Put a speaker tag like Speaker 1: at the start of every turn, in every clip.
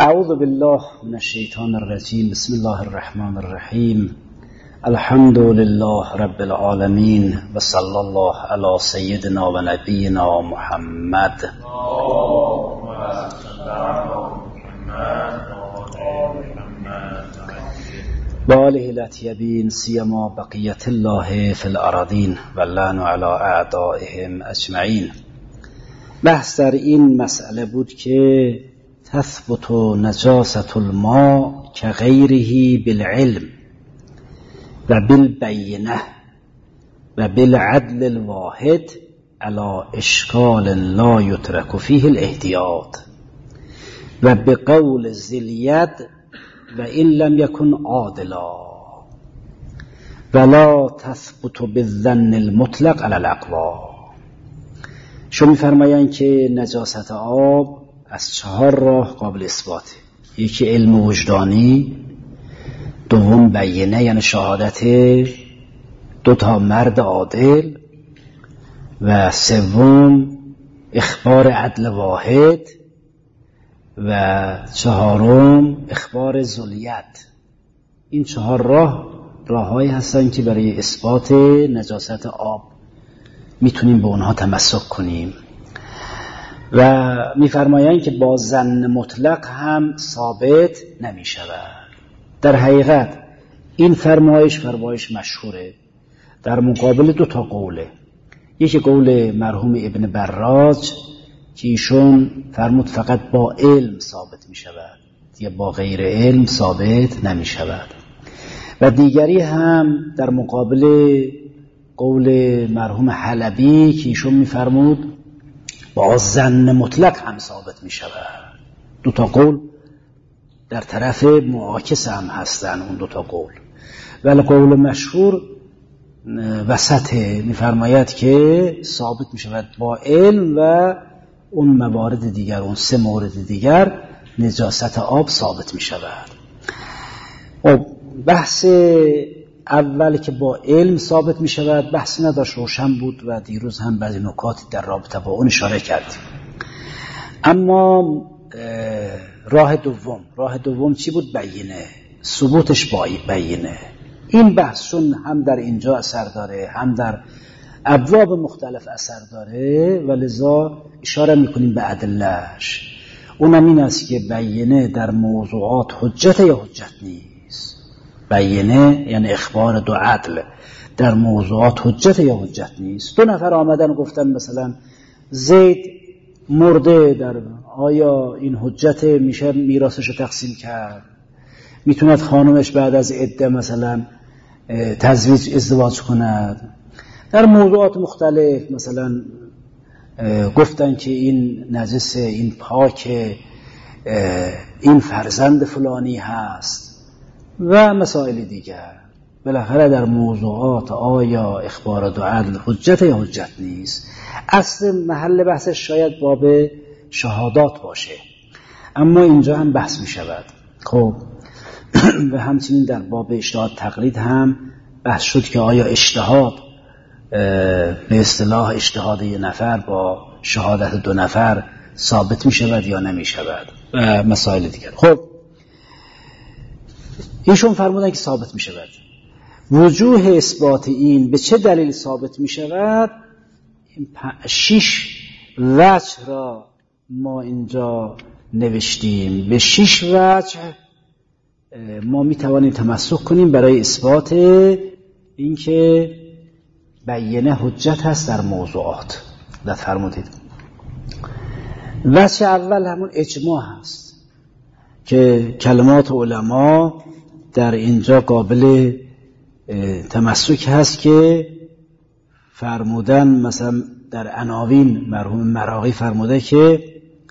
Speaker 1: اعوذ بالله من الشیطان الرجیم. بسم الله الرحمن الرحیم. الحمد لله رب العالمین و صلی الله علی سیدنا و نبینا محمد و آله الاطیبین سیما بقیت الله فی الارضین و اللعن علی اعدائهم اجمعین. بحث در این مسئله بود که تثبت نجاسة الماء كغيره بالعلم و بالبینه و بالعدل الواحد على اشکال لا يترك فيه الاحتیاط و بقول ذی الید و ان لم يكن عادلا ولا تثبت بالظن المطلق على الاقوى. شو میفرمایند که نجاست آب از 4 راه قابل اثباته. یکی علم وجدانی، دوم بینه یعنی شهادت 2 مرد عادل، و سوم اخبار عدل واحد، و 4م اخبار ذوالید. این 4 راههایی هستن که برای اثبات نجاست آب میتونیم به اونها تمسک کنیم. و میفرمایند که با ظن مطلق هم ثابت نمی شود. در حقیقت این فرمایش مشهوره. در مقابل 2 قوله. یکی قول مرحوم ابن براج که ایشون فرمود فقط با علم ثابت می شود، یا با غیر علم ثابت نمی شود. و دیگری هم در مقابل قول مرحوم حلبی که ایشون می فرمود با ظن مطلق هم ثابت می شود. 2 قول در طرف معاکس هم هستن اون 2 قول، ولی قول مشهور وسطه، می فرماید که ثابت می شود با علم و اون موارد دیگر، اون 3 مورد دیگر نجاست آب ثابت می شود. بحث اول که با علم ثابت می شود بحثی نداشت، روشن بود و دیروز هم بعضی نکاتی در رابطه با اون اشاره کردیم. اما راه دوم چی بود؟ بینه، ثبوتش با بینه. این بحثشون هم در اینجا اثر داره، هم در ابواب مختلف اثر داره و لذا اشاره میکنیم به ادله‌اش. اونم این است که بینه در موضوعات حجت یا حجت نیست. بینه یعنی اخبار 2 عدل در موضوعات حجت یا حجت نیست. 2 نفر آمدن گفتن مثلا زید مرده، در آیا این حجت میشه میراثش رو تقسیم کرد؟ میتوند خانمش بعد از عده مثلا تزویج ازدواج کند؟ در موضوعات مختلف مثلا گفتن که این نجس، این پاک، این فرزند فلانی هست و مسائل دیگر. بالاخره در موضوعات آیا اخبار 2 عدل حجت یا حجت نیست؟ اصل محل بحثش شاید باب شهادات باشه، اما اینجا هم بحث می شود. خب و همچنین در باب اجتهاد تقلید هم بحث شد که آیا اجتهاد به اصطلاح اجتهاد 1 نفر با شهادت 2 نفر ثابت می شود یا نمی شود و مسائل دیگر. خب ایشون فرمودن که ثابت می شود. وجوه اثبات این به چه دلیل ثابت می شود؟ 6 وجه را ما اینجا نوشتیم. به 6 وجه ما می توانیم تمسک کنیم برای اثبات اینکه بینه حجت هست در موضوعات. دقت فرمودید. وجه اول همون اجماع هست که کلمات علما در اینجا قابل تمسک هست که فرمودن، مثلا در عناوین مرحوم مراغی فرموده که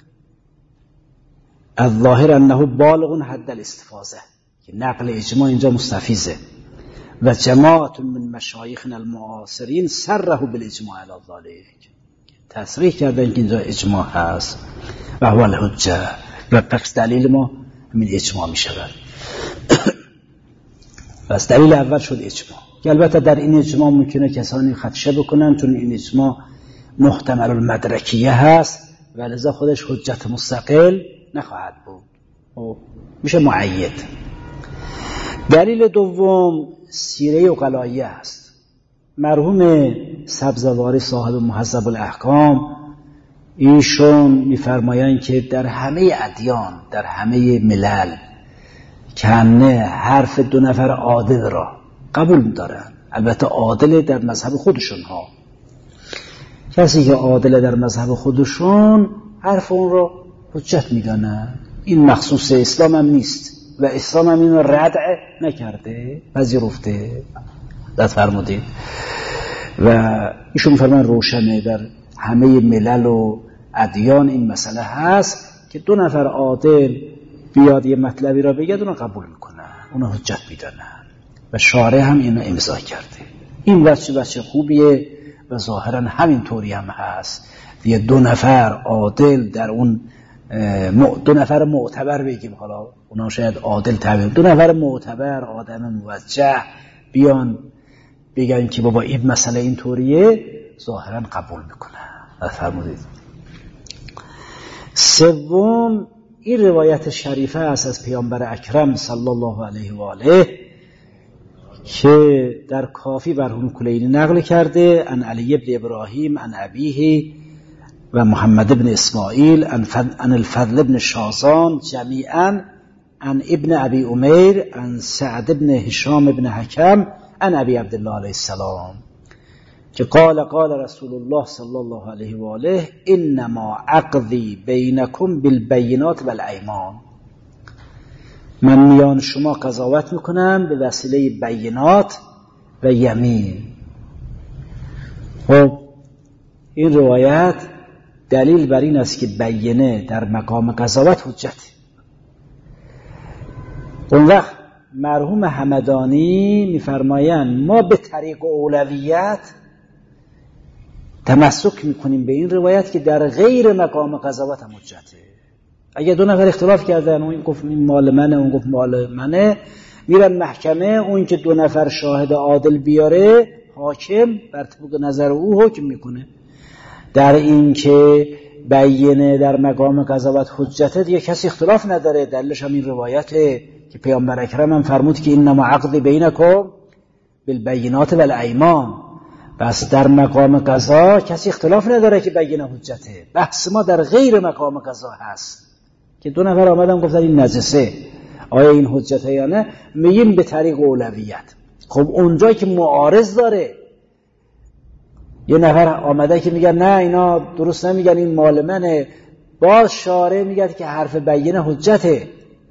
Speaker 1: الظاهر انه بالغ حد الاستفاضه، که نقل اجماع اینجا مستفیضه. و جماعت من مشایخنا المعاصرین صرحوا بالاجماع علی ذلک، تصریح کردن که اینجا اجماع هست و هو الحجه، و پس دلیل ما همین اجماع می شود. پس دلیل اول شد اجماع، که البته در این اجماع ممکنه کسانی خدشه بکنن چون این اجماع محتمل المدرکیه هست و لذا خودش حجت مستقل نخواهد بود. میشه مؤید. دلیل دوم سیره عقلاییه است. مرحوم سبزواری صاحب مهذب الاحکام ایشون میفرمایند که در همه ادیان، در همه ملل کنه حرف دو نفر عادل را قبول دارن. البته عادل در مذهب خودشون ها. کسی که عادل در مذهب خودشون حرف اون رو حجت میدانن. این مخصوص اسلام هم نیست و اسلام هم این رو رد نکرده، پذیرفته. دست فرمودید. و ایشون میفرمایند روشنه در همه ملل و ادیان این مسئله هست که دو نفر عادل بیاد یه مطلبی را بگه، اونو قبول میکنن، اونو حجت میدانن و شارع هم اینو امضا کرده. این وجه خوبیه و ظاهرا همین طوری هم هست. یه دو نفر عادل در اون دو نفر معتبر بگیم، حالا اونا شاید عادل تعبیر، دو نفر معتبر آدم موجه بیان بگن که بابا این مسئله این طوریه، ظاهرا قبول میکنن. فرمودید. سوم این روایت شریفه است از پیامبر اکرم صلی الله علیه و آله که در کافی برهم کلینی نقل کرده عن علی ابن ابراهیم عن ابیه و محمد ابن اسماعیل عن الفضل ابن شازان جمیعا عن ابن ابی امیر عن سعد ابن هشام ابن حکم عن ابی عبدالله علیه السلام که قال رسول الله صلی الله علیه و آله انما عقدی بینکم بالبینات والایمان، من میان شما قضاوت میکنم به وسیله بینات و یمین. خب این روایت دلیل بر این است که بینه در مقام قضاوت حجت. اون وقت مرحوم همدانی میفرمایند ما به طریق اولویت تمسک میکنیم به این روایت که در غیر مقام قضاوت هم حجته. اگه دو نفر اختلاف کردن، اون گفت این مال منه، اون گفت مال منه، میرن محکمه، اون که دو نفر شاهد عادل بیاره حاکم بر طبق نظر او حکم میکنه. در این که بینه در مقام قضاوت حجته دیگه کسی اختلاف نداره. دلیلش هم این روایته که پیامبر اکرم هم فرمود که انما عقد بینکم بالبینات والایمان. پس در مقام قضا کسی اختلاف نداره که بینه حجته. بحث ما در غیر مقام قضا هست که دو نفر آمدن گفتن این نجسه، آیا این حجته یا نه، میگیم به طریق اولویت. خب اونجا که معارض داره، یه نفر آمده که میگن نه اینا درست نمیگن این مال منه، باز شارع میگه که حرف بینه حجته.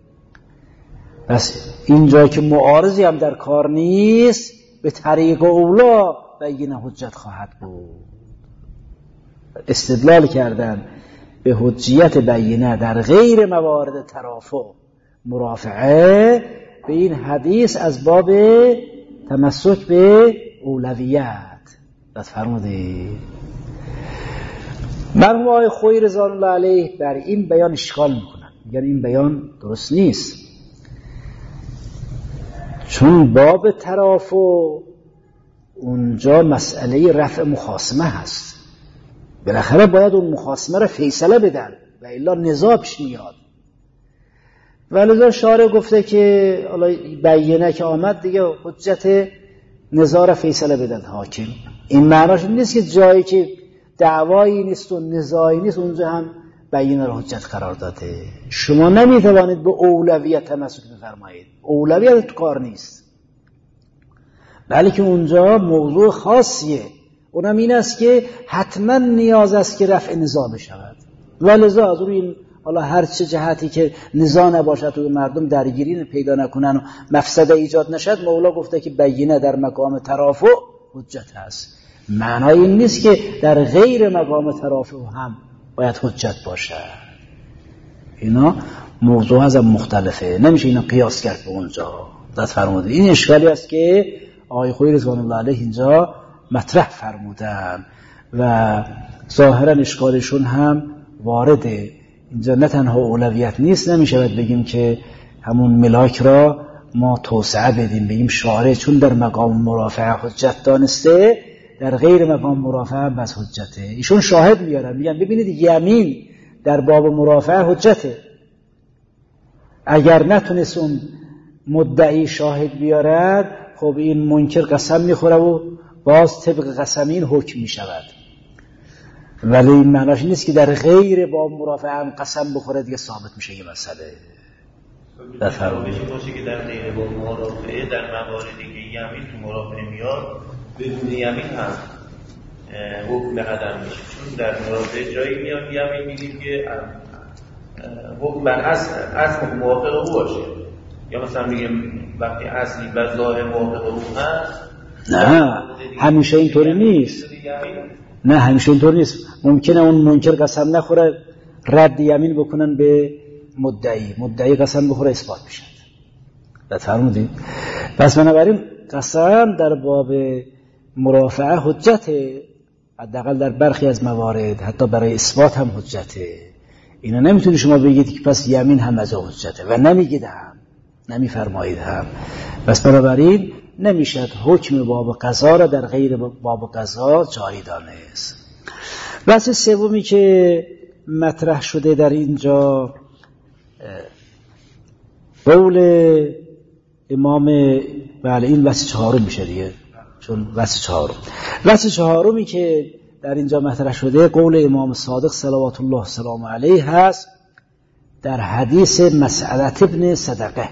Speaker 1: پس اینجا که معارضی هم در کار نیست، به طریق اولا بینه حجت خواهد بود. استدلال کردن به حجیت بینه در غیر موارد ترافع مرافعه به این حدیث از باب تمسک به اولویت. دست فرمودید. مرحوم آقای خویی رضوان الله علیه بر این بیان اشکال میکنن، میگن این بیان درست نیست، چون باب ترافع اونجا مسئله رفع مخاصمه هست، بالاخره باید اون مخاصمه را فیصله بدن و الا نزاع پیش میاد. ولذا شارع گفته که بینه که آمد دیگه حجت نزاع را فیصله بدن حاکم. این معناش نیست که جایی که دعوایی نیست و نزاعی نیست اونجا هم بینه را حجت قرار داده. شما نمیتوانید به اولویت تمسک بفرمایید، اولویت تو کار نیست، بلکه اونجا موضوع خاصیه، اونم این است که حتما نیاز است که رفع نزاع بشود. ولذا از روی حالا هر چه جهتی که نزاع نباشد و مردم درگیری پیدا نکنن و مفسده ایجاد نشد، مولا گفته که بینه در مقام ترافع حجت هست. معنای این نیست که در غیر مقام ترافع هم باید حجت باشه. اینا موضوع از مختلفه، نمیشه اینا قیاس کرد به اونجا. دست فرمودید. این اشکالی است که آقای خویی رضوان الله علیه اینجا مطرح فرمودن و ظاهرا اشکالشون هم وارده. اینجا نه تنها اولویت نیست، نمیشود بگیم که همون ملاک را ما توسعه بدیم، بگیم شارع چون در مقام مرافعه حجت دانسته در غیر مقام مرافعه بس حجته. ایشون شاهد میارن، میگن ببینید یمین در باب مرافعه حجته، اگر نتونست اون مدعی شاهد بیارد، خب این منکر قسم میخوره و باز طبق قسم این حکم میشود. ولی این معناش نیست که در غیر با مرافعه هم قسم بخوره دیگه ثابت میشه یه مسئله.
Speaker 2: بفرمایید. باشه که در غیر با مرافعه در مواردی که یمین تو مرافعه میاد بدون یمین هم حکم قدم میشه، چون در مرافعه جایی میاد یمین میگیم که حکم بر اصل موافق او باشه، یا مثلا میگیم وقتی اصلی و ظاهر موافق او هست.
Speaker 1: نه همیشه اینطوری نیست. نه همیشه اینطور نیست. ممکنه اون منکر قسم نخوره رد یمین بکنن به مدعی قسم بخوره اثبات بشه. بفرمودید. پس بنابراین قسم در باب مرافعه حجته، حداقل در برخی از موارد حتی برای اثبات هم حجته. اینا نمیتونی شما بگید که پس یمین هم از حجته و نمیگید هم، نمیفرمایید هم. پس بنابراین نمیشد حکم باب قضا را در غیر باب قضا جاری دانست. بحث سومی که مطرح شده در اینجا قول امام، بله این بحث چهارم میشه دیگه، چون بحث چهارمی که در اینجا مطرح شده قول امام صادق صلوات الله سلام علیه هست در حدیث مسعدة ابن صدقه.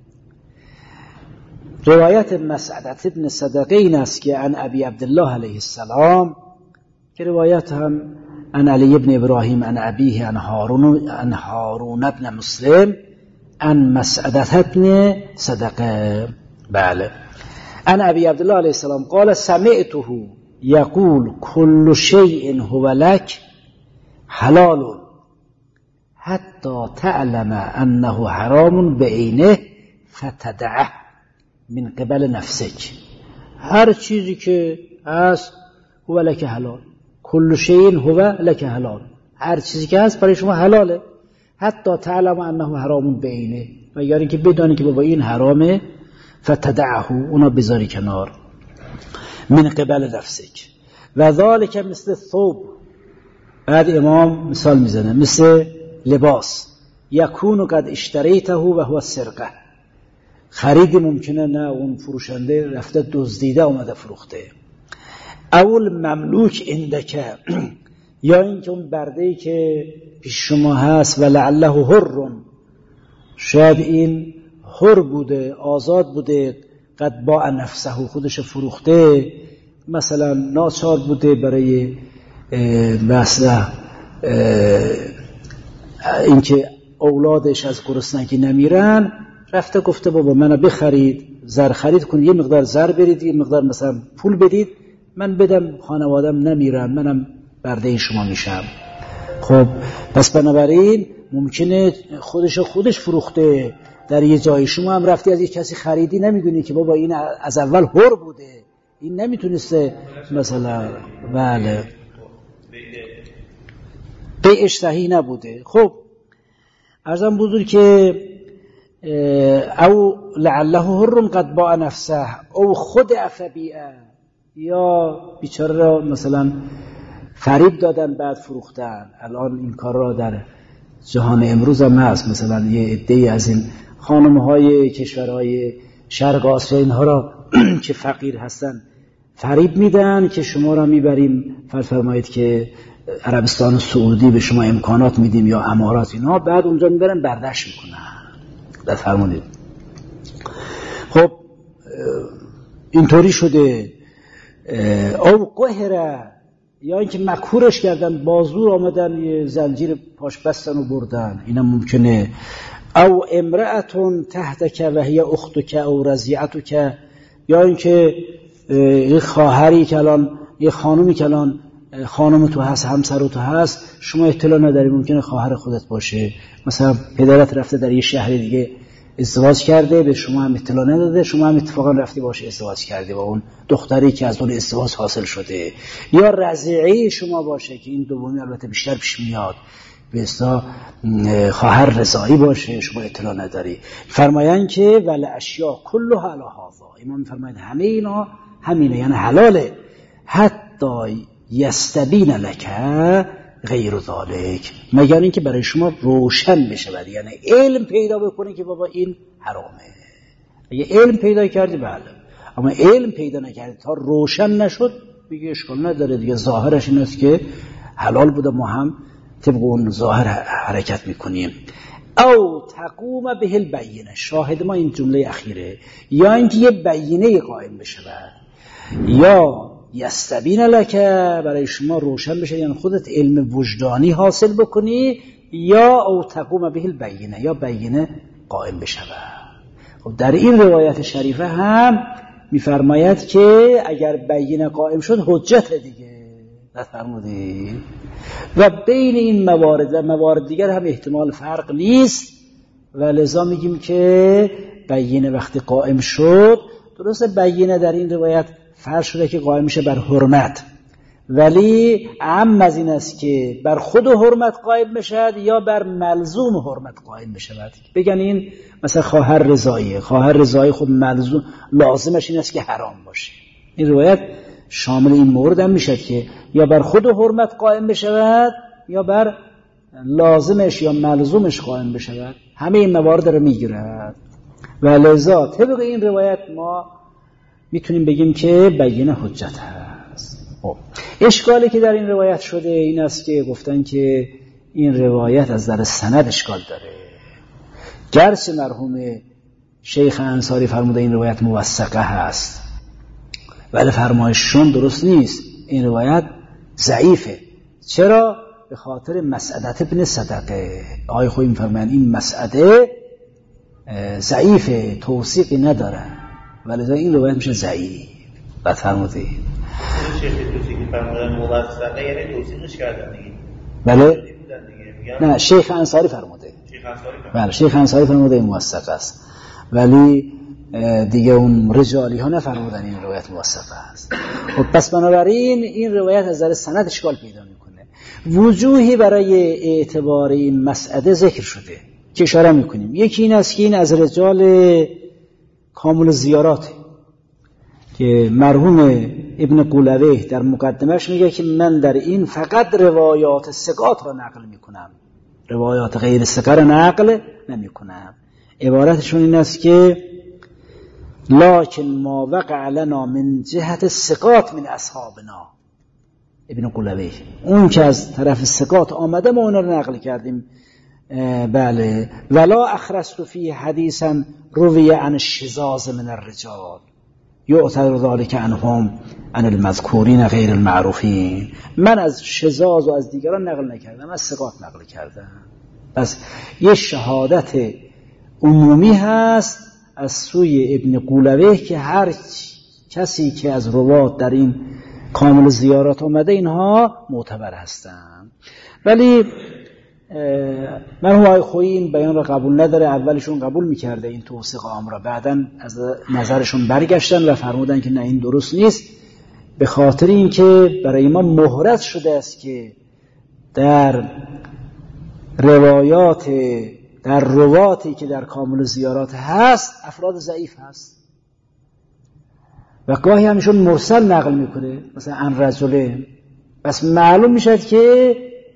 Speaker 1: روایت مسعدة ابن صدقه این است که عن ابی عبدالله علیه السلام، که روایت هم عن علی ابن ابراهیم عن ابیه عن هارون ابن مسلم عن مسعدة ابن صدقه. بله. عن ابی عبدالله علیه السلام قال سمعته یقول كل شيء هو لك حلال حتى تعلم انه حرام بعینه فتدعه من قبل نفسك. هر چیزی که هست هو لك حلال، كل شيء هو لك حلال، هر چیزی که هست برای شما حلاله. حتی تعلم انه حرام بعینه، مگر اینکه بدانی که بابا این حرامه. فتدعه، اونا بذاری کنار. من قبل نفسك و ذالک مثل الثوب. بعد امام مثال میزنه مثل لباس. یکون قد اشتریته و هو السرقه، خرید ممکنه نه اون فروشنده رفته دزدیده اومده فروخته. اول مملوک عندک، یا اینکه اون برده‌ای که پیش شما هست و لعله حر، شاید این حر بوده، آزاد بوده، قد باع نفسه، خودش فروخته، مثلا ناچار بوده برای مثلا اینکه اولادش از گرسنگی نمیرن، رفته گفته بابا منو بخرید، زر خرید کنید، یه مقدار زر برید، یه مقدار مثلا پول بدید، من بدم خانوادم نمیرم، منم برده شما میشم. خب پس بنابراین ممکنه خودش فروخته، در یه جای شما هم رفتی از یه کسی خریدی، نمیدونی که بابا این از اول حر بوده، این نمیتونسته مثلا بله بیعش صحیح نبوده. خب عرضم بزرگ که او لعله حر قد باع نفسه او خود افبیعه، یا بیچاره را مثلا فریب دادن بعد فروختن. الان این کار را در جهان امروز هم هست، مثلا یه عده‌ای از این خانم‌های کشورهای شرق آسیا اینها را که فقیر هستن فریب میدن که شما را میبریم، فرمایید که عربستان سعودی به شما امکانات میدیم یا امارات، اینا بعد اونجا میبرن برداشت میکنن. بفرمایید. خب اینطوری شده. او قهره، یا اینکه مکهورش کردن، بازور آمدن یه زنجیر پاش بستن و بردن، اینا ممکنه. او امرأتون تحتک و هی اختک او رضیعتک، یا اینکه یه خواهری که الان، یه خانومی که الان خانم تو هست، همسر تو هست، شما اطلاع نداری، ممکنه خواهر خودت باشه، مثلا پدرت رفته در یه شهر دیگه ازدواج کرده، به شما هم اطلاع نداده، شما هم اتفاقا رفتی باشه ازدواج کرده با اون دختری که از اون ازدواج حاصل شده. یا رضیعه شما باشه که این دومی البته بیشتر پیش میاد، به اصطلاح خواهر رضاعی باشه، شما اطلاع نداری. فرمایند که ول اشیاء کلها علی هذا، امام فرمایند همه اینا همینه، یعنی حلاله. حتی یستبین لک، غیر ذالک، مگر اینکه برای شما روشن بشود. یعنی علم پیدا بکنی که بابا این حرامه. اگه علم پیدا کردی بله، اما علم پیدا نکردی تا روشن نشد دیگه اشکال نداره دیگه. ظاهرش این است که حلال بوده، ما هم طبق اون ظاهر حرکت میکنیم. او تقوم به البینه، شاهد ما این جمله اخیره، یا اینکه یه بینه قائم بشه، یا یستبین لک، برای شما روشن بشه، یعنی خودت علم وجدانی حاصل بکنی، یا او تقوم به البینه، یا بینه قائم بشه. خب در این روایت شریفه هم میفرماید که اگر بینه قائم شد حجت دیگه، نفرمودی؟ و بین این موارد و موارد دیگر هم احتمال فرق نیست و لذا میگیم که بینه وقتی قائم شد، درسته بینه در این روایت فرض شده که قائم میشه بر حرمت، ولی اهم از این است که بر خود حرمت قائم بشد یا بر ملزوم حرمت قائم بشد. بگن این مثلا خواهر رضایی خود ملزوم لازمش این است که حرام باشه. این روایت شامل این مورد هم میشد که یا بر خود حرمت قائم بشود یا بر لازمش یا ملزومش قائم بشود. همه این موارد رو میگیرد و لذا طبق این روایت ما میتونیم بگیم که بینه حجت هست. اشکالی که در این روایت شده این است که گفتن که این روایت از در سند اشکال داره. گرچه مرحوم شیخ انصاری فرموده این روایت موثقه هست، ولی فرمایششون درست نیست. این روایت ضعیفه. چرا؟ به خاطر مسعدت ابن صدقه. آقای خویی می‌فرمایند این مسعده ضعیفه، توثیقی نداره، ولی این روایت میشه ضعیف. بعد فرمودید
Speaker 2: شیخ توصیقی فرمودن موثقه، یعنی توصیقش کردن دیگه.
Speaker 1: بله؟ نه، شیخ انصاری فرموده. بله، شیخ انصاری فرموده این موثق است، ولی دیگه اون رجالی ها نفرمودن این روایت موثقه است. خب پس بنابراین این روایت از نظر سند اشکال پیدا میکنه. وجوهی برای اعتبار این مسعده ذکر شده که اشاره میکنیم. یکی این است که این از رجال کامل زیارات که مرحوم ابن قولویه در مقدمش میگه که من در این فقط روایات ثقات را نقل میکنم، روایات غیر ثقه را نقل نمیکنم. عبارتشون این است که لکن ما وقع لنا من جهت الثقات من اصحابنا، ابن قولویه اون که از طرف ثقات آمده ما اونا رو نقل کردیم. بله، ولا اخرجت فی حدیثا روی عن الشذاذ من الرجال یعتبر ذلك عنهم عن المذکورین غیر المعروفین. من از شذاذ و از دیگران نقل نکردم، از ثقات نقل کردم. پس یه شهادت عمومی هست از سوی ابن قولویه که هر کسی که از روات در این کامل زیارات اومده اینها معتبر هستند. ولی مرحوم آقای خویی این بیان را قبول نداره. اولشون قبول میکرده این توثیق عام را، بعداً از نظرشون برگشتن و فرمودن که نه این درست نیست، به خاطر اینکه برای ما مهرت شده است که در رواتی که در کامل زیارات هست افراد ضعیف هست و گاهی همشون مرسل نقل میکنه، مثلا عن رجله. پس معلوم میشد که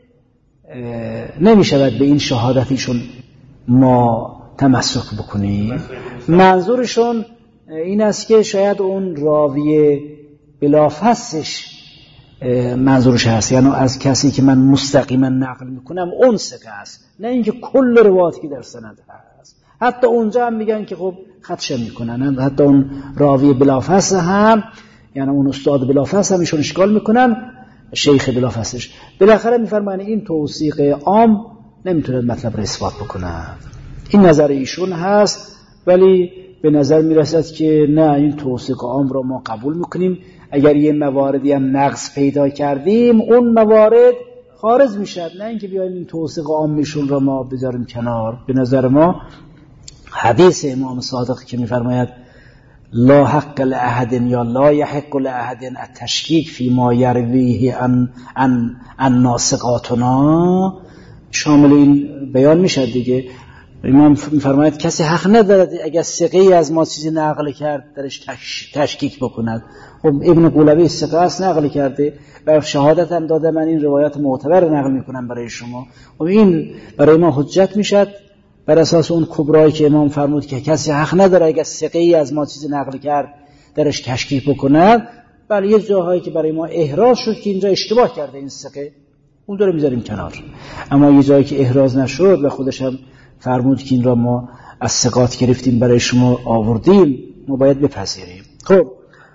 Speaker 1: نمیشود به این شهادتیشون ما تمسک بکنیم. منظورشون این است که شاید اون راوی بلافصش منظورش هست، یعنی از کسی که من مستقیما نقل میکنم اون ثقه است، نه اینکه کل روایاتی که در سند هست. حتی اونجا هم میگن که خب خدشه میکنن، حتی اون راوی بلافص هم، یعنی اون استاد بلافص هم ایشون اشکال میکنن، شیخ بلافصش. بالاخره میفرمایند این توثیق عام نمیتونه مطلب رو اثبات بکنه. این نظر ایشون هست، ولی به نظر میرسد که نه، این توثیق عام رو ما قبول میکنیم. اگر یه مواردی هم نقص پیدا کردیم اون موارد خارج میشد، نه اینکه بیایم این توثیق عام میشون رو ما بذاریم کنار. به نظر ما حدیث امام صادق که میفرماید لا حق لأحد یا لا يحق لأحد التشکیک فی ما یرویه عن ناسقاتنا شامل این بیان میشد دیگه. امام می‌فرماید کسی حق ندارد اگر ثقه‌ای از ما چیزی نقل کرد درش تشکیک بکند. خب ابن قولبی ثقه است نقل کرده و شهادت هم داده من این روایت معتبر نقل میکنم برای شما. خب این برای ما حجت میشد بر اساس اون کبرایی که امام فرمود که کسی حق نداره اگر ثقه‌ای از ما چیزی نقل کرد درش تشکیک بکند. بله یه جاهایی که برای ما احراز شد که اینجا اشتباه کرده این ثقه، اون داره میذاریم کنار. اما یه جایی که احراز نشد و خودش هم فرمود که این را ما از ثقات گرفتیم برای شما آوردیم، ما باید بپذیریم. خب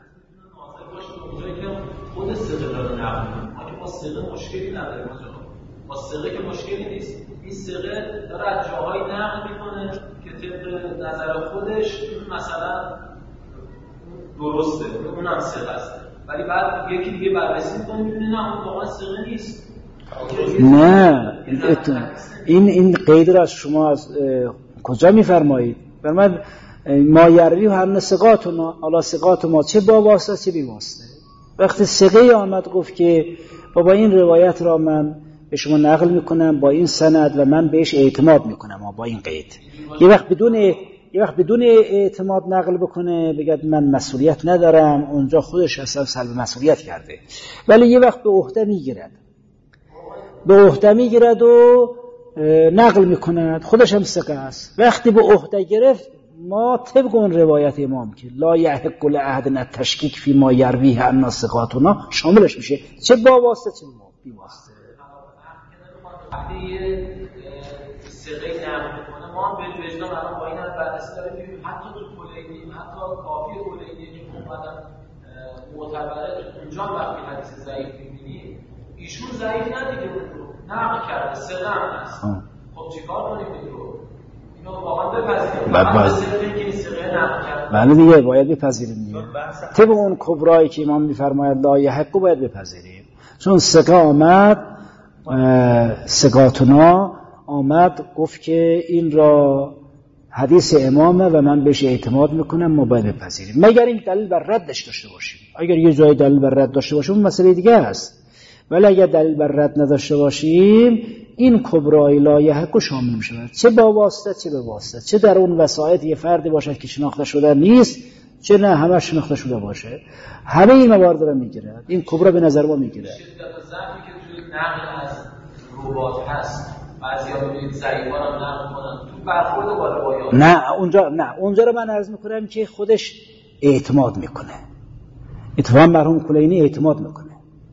Speaker 3: خود ثقه داره نقل می‌کنه، ما ثقه مشکلی نداریم، ما ثقه که مشکلی نیست. این ثقه داره از جاهایی نقل میکنه که طبق نظر خودش مثلا درسته، اونم ثقه است، ولی بعد یکی دیگه بررسی می‌کنه می‌بینه نه اون واقعا ثقه نیست.
Speaker 1: نه این قید را از شما از کجا میفرمایید؟ فرماید ما یروی هم ثقاتنا علی ثقات ما، چه با واسطه چه بی واسطه. وقتی ثقه آمد گفت که بابا این روایت را من به شما نقل میکنم با این سند و من بهش اعتماد میکنم با این قید. یه وقت بدون اعتماد نقل بکنه بگه من مسئولیت ندارم، اونجا خودش اصلا سلب مسئولیت کرده. ولی یه وقت به عهده میگیرد و نقل میکند، خودش هم ثقه است. وقتی به عهده گرفت ما طبق اون روایت امام که لا یحق لأحد التشکیک فی ما یرویه عنا ثقاتنا شاملش میشه، چه با واسطه چه بی واسطه.
Speaker 3: وقتی ثقه نقل میکنه ما هم به وجدان الان با این بررسی داریم می‌بینیم حتی تو کلینی، حتی کافی کلینی که اومدن معتبره اونجا وقتی حدیث ضعیف می‌بینیم ایشون ضعیف ندیده اون نقل کرده، ثقه هم هست. خب چیکار کنیم این رو؟ اینو واقعا بپذیریم. بعد ثقه که این ثقه نقل کرده.
Speaker 1: بله دیگه باید بپذیریم دیگه. طبق اون کبرایی که امام می‌فرماید لا یحق باید بپذیریم. چون ثقه آمد ثقاتنا آمد گفت که این را حدیث امامه و من بهش اعتماد میکنم، ما باید بپذیریم مگر این دلیل بر ردش داشته باشیم. اگر یه جای دلیل بر رد داشته باشیم مسئله دیگه است، ولی اگر دلیل بر رد نداشته باشیم این کبرای لا یحق شامل میشه، چه با واسطه چه به واسطه، چه در اون وسایط یه فردی باشد که شناخته شده نیست چه نه همه شناخته شده باشه، همه این موارد رو میگیره. این کبرا به نظر ما میگیره.
Speaker 3: شدت ضعفی که توی نقل از روات هست، بعضیا میگن ضعیفان هم نقل کنن تو برخورد با روایات.
Speaker 1: اونجا رو من عرض میکنم که خودش اعتماد میکنه، اتفاقا مرحوم کلینی اعتماد میکنه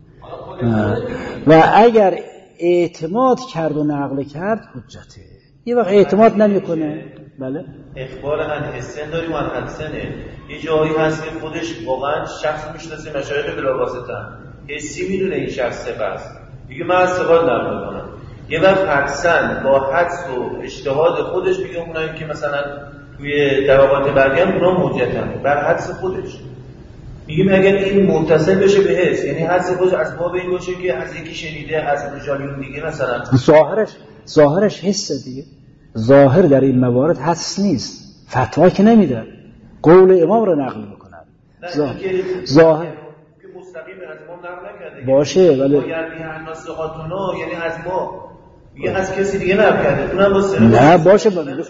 Speaker 1: و اگر اعتماد کرد و نقل کرد حجته. یه وقت اعتماد نمیکنه. بله
Speaker 2: اخبار عن حسن داریم و عن حسنه یه جایی هست که خودش واقعا شخص میشناسه مشایخ بلا واسطه حسی میدونه این شخص ثقه است، میگه من از ثقات نقل میکنم. یه وقت حدسن با حدس و اجتهاد خودش میگه اونایی که مثلا توی طبقات بقیه هم اونا حجتن بر حدس خودش. میگیم اگر این متصل بشه به حس، یعنی حدس خودش از باب این باشه که از یکی شنیده از رجالیون دیگه مثلا
Speaker 1: ظاهرش حسه دیگه. ظاهر در این موارد حدس نیست، فتوا که نمیده، قول امام رو نقل میکنن. ظاهر
Speaker 2: که مستقیم از امام نقل نکرده
Speaker 1: باشه ولی
Speaker 2: یعنی ناسخاتونا یعنی از ما میگه از کسی دیگه نقل کرده اونم با سر
Speaker 1: نه باشه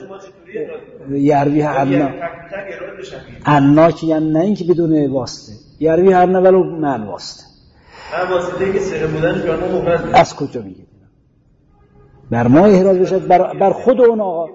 Speaker 1: یروی عنا که یعنی نه این که بدون واسطه، یروی عنا ولو مع واسطه.
Speaker 2: هم واسطه که سر بودنش بر ما مبرز
Speaker 1: از کجا میگه؟ بر ما احراز بشد بر خود اون آقا،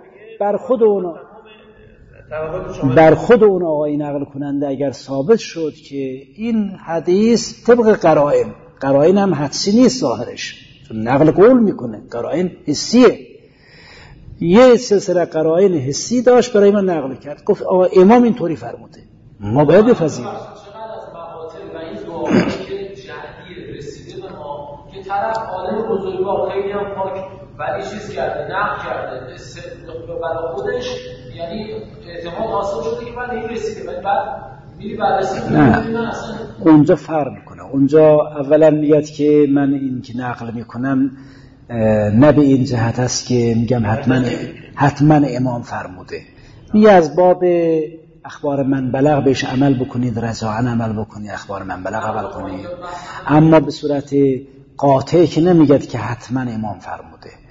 Speaker 1: بر خود اون آقای نقل کننده اگر ثابت شد که این حدیث طبق قرائن هم حدسی نیست ظاهرش، چون نقل قول میکنه، قرائن حسیه. یه سلسله قرائن حسی داشت برای من نقل کرد، گفت آقا امام اینطوری فرموده، ما باید بپذیریم.
Speaker 3: چقدر از مقاطع و این دعاهایی که جهدی رسیده به ما که طرف عالم بزرگوار خیلی هم پاک ولی چیز کرده، نقل کرده برای خودش، یعنی اعتماد حاصل شده که من این رسیده، ولی بعد میری بررسی
Speaker 1: نه اونجا فرق میکنه. اونجا اولا میگه که من این که نقل میکنم نه به این جهت است که میگم حتما امام فرموده، میگه از باب اخبار من بلغ بهش عمل بکنید، رضاعن عمل بکنید، اخبار من بلغ عمل کنید، اما به صورت قاطع که نمیگه که حتما امام فرموده.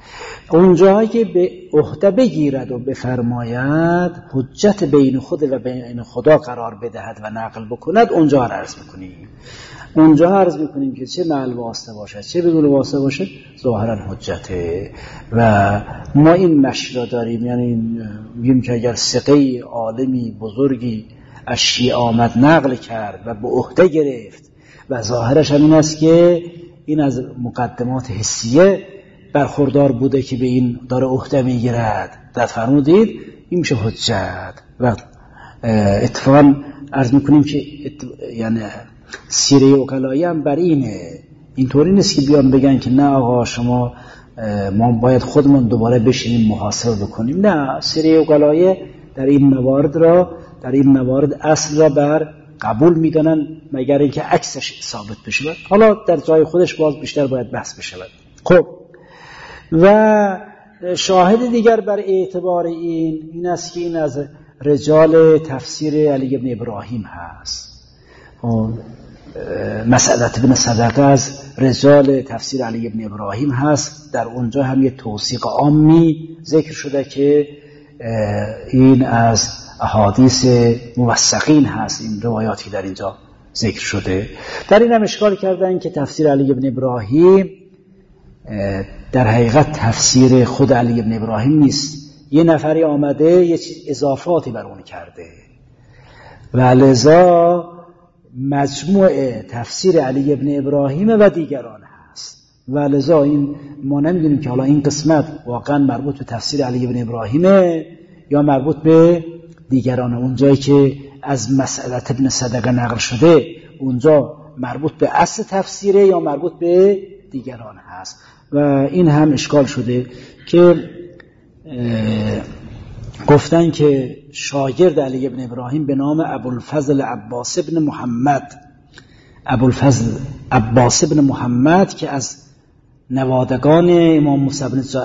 Speaker 1: اونجایی که به عهده بگیرد و بفرماید حجت بین خود و بین خدا قرار بدهد و نقل بکند، اونجا عرض میکنیم. اونجا عرض میکنیم که چه مع الواسطه باشد چه بدون واسطه باشد ظاهرا حجته. و ما این مشی را داریم، یعنی میگیم که اگر ثقه عالمی بزرگی از شیعه آمد نقل کرد و به عهده گرفت و ظاهرش همین است که این از مقدمات حسیه برخوردار بوده که به این داره عهده میگیرد، در فرمودید این میشه حجت. و اتفاقا عرض میکنیم که یعنی سیره عقلایی هم بر اینه. اینطوری نیست که بیان بگن که نه آقا شما ما باید خودمون دوباره بشینیم محاسبه بکنیم. نه، سیره عقلایی در این موارد اصل را بر قبول میدانن مگر اینکه عکسش ثابت بشه. حالا در جای خودش باز بیشتر باید بحث بشه. خب و شاهد دیگر بر اعتبار این است که این از رجال تفسیر علی بن ابراهیم هست. مسعدة بن صدقه از رجال تفسیر علی بن ابراهیم هست. در اونجا هم یه توثیق عامی ذکر شده که این از احادیث موثقین هست، این روایاتی در اینجا ذکر شده. در این هم اشکال کردن که تفسیر علی بن ابراهیم در حقیقت تفسیر خود علی بن ابراهیم نیست، یه نفری آمده یه اضافاتی بر اون کرده و لذا مجموع تفسیر علی بن ابراهیم و دیگران هست. و لذا این ما نمیدونیم که حالا این قسمت واقعا مربوط به تفسیر علی بن ابراهیمه یا مربوط به دیگران. اونجایی که از مسعدة بن صدقه نقل شده اونجا مربوط به اصل تفسیره یا مربوط به دیگران هست. و این هم اشکال شده که گفتن که شاگرد علی بن ابراهیم به نام ابوالفضل عباس بن محمد، ابوالفضل عباس بن محمد که از نوادگان امام موسی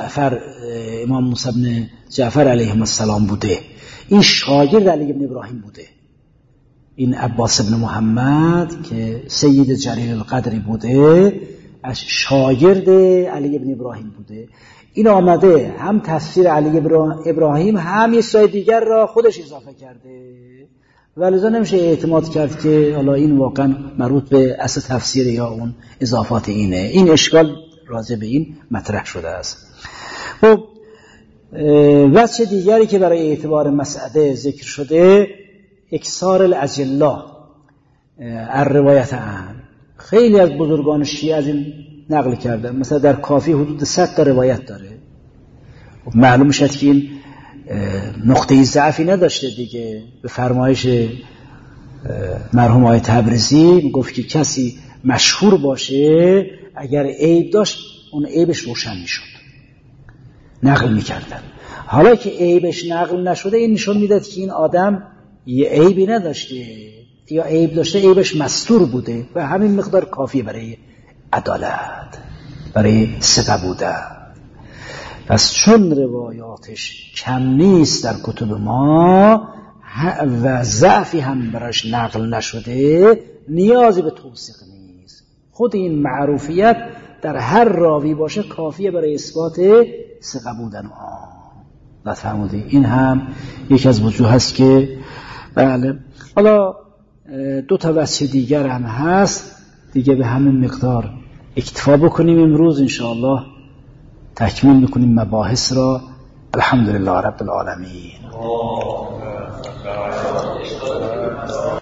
Speaker 1: بن جعفر علیهم السلام بوده، این شاگرد علی بن ابراهیم بوده. این عباس بن محمد که سید جلیل القدری بوده از شاگرد علی بن ابراهیم بوده. این آمده هم تفسیر علی ابراهیم هم یه سای دیگر را خودش اضافه کرده و لذا نمیشه اعتماد کرد که حالا این واقعا مربوط به اصل تفسیر یا اون اضافات اینه. این اشکال راجع به این مطرح شده است. خب وجه دیگری که برای اعتبار مسعده ذکر شده اکثار الاجلا الروایت عن، خیلی از بزرگان شیعه از این نقل کردن. مثلا در کافی حدود 100 تا روایت داره. معلوم شد که این نقطه ضعفی نداشته دیگه. به فرمایش مرحوم آقای تبریزی گفت که کسی مشهور باشه اگر عیب داشت اون عیبش روشن میشد، نقل میکردن. حالا که عیبش نقل نشده این نشون میداد که این آدم یه عیبی نداشته یا عیب داشته عیبش مستور بوده و همین مقدار کافیه برای عدالت، برای ثقه بودن. پس چون روایاتش کم نیست در کتب ما و ضعفی هم براش نقل نشده، نیازی به توثیق نیست. خود این معروفیت در هر راوی باشه کافیه برای اثبات ثقه بودن. فرمودی این هم یک از وجوه هست که بله. حالا دو تا وجه دیگر هم هست دیگه، به همین مقدار اکتفا بکنیم امروز. انشاءالله تکمیل میکنیم مباحث را. الحمدلله رب العالمین.